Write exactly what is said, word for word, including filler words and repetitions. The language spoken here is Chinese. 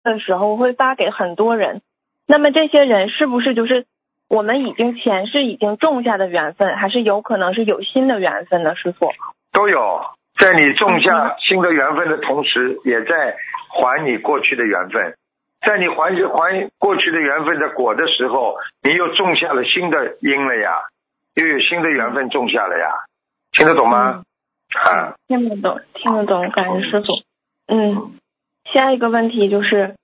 的时候会发给很多人，那么这些人是不是就是我们已经前世已经种下的缘分，还是有可能是有新的缘分呢？师父都有，在你种下新的缘分的同时，也在还你过去的缘分。在你还还过去的缘分的果的时候，你又种下了新的因了呀，又有新的缘分种下了呀，听得懂吗？ 嗯、 啊， 听得懂，听得懂，感恩师父。嗯，下一个问题就是